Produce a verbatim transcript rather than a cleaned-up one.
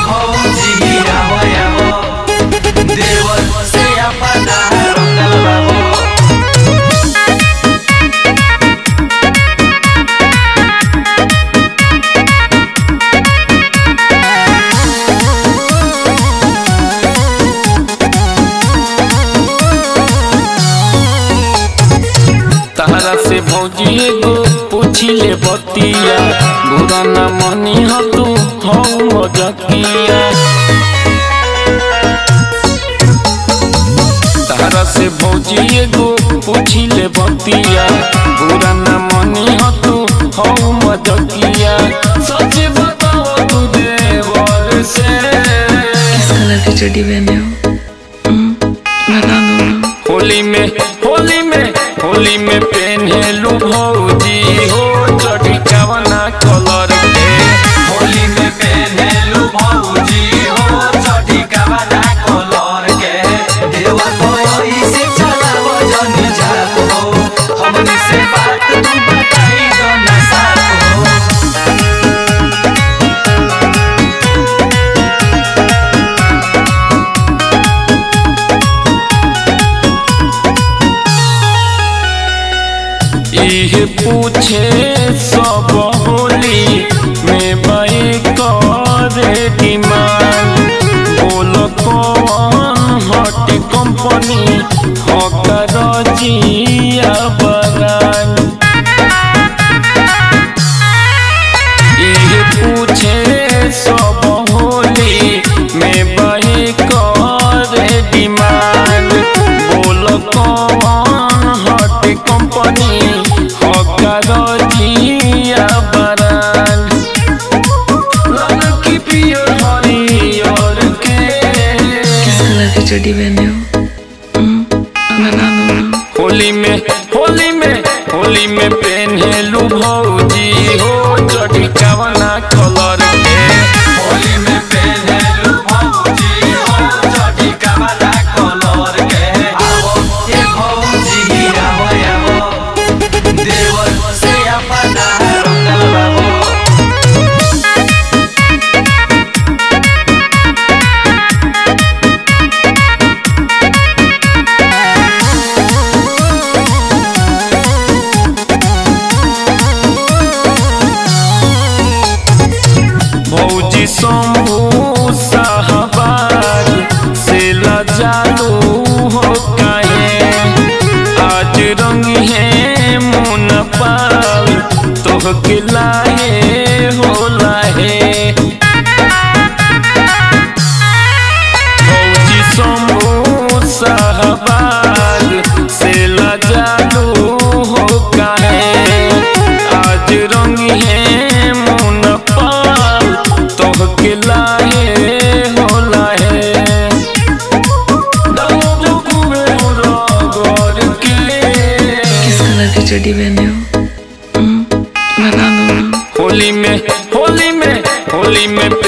भौजी आवो आवो देवर से अपना रंगल बाबो। तारा से भौजी एगो पूछिले बतिया, बुरा ना मनी हो तू हो मजकिया। तारा से भौजी एगो पूछिले बतिया, बुरा ना मनी हो तू हो मजकिया। सच बताओ तू देवर से किस कलर की चड्डी पहने हो? बता दो ना। होली में होली में होली में पहनेलू भौजी हो चढ़ी कवना कलर के। होली में पहनेलू भौजी हो चढ़ी कवना कलर के। देवर कोई से चलावो जनी जात हो, हमनी से बात तू बताई दो ना साथ हो। इहे पूछे सब होली में बाई करे डिमांड, बोल कौन हट कंपनी हो कर जिया बरान। इहे पूछे सब होली में बाई करे डिमांड, बोल कौन हट कंपनी चड्डी पहने हो? बता दो ना। होली में होली में होली में पहनेलू भौजी हो चढ़ी कवना कलर के। होली में पहनेलू भौजी हो चढ़ी कवना कलर के। आवो ए भौजी आवो आवो देवर से अपना रंगल बाबो। भौजी शंभू साहबाज से लजालू हो काहे, आज रंग है मुन पाल तोहके लाहे हो लाहे। भौजी शंभू साहबाज से लजालू हो काहे, आज रंग है के लाहे हो लाहे। किस कलर की चड्डी पहने हो? बता दो ना। होली में होली में होली में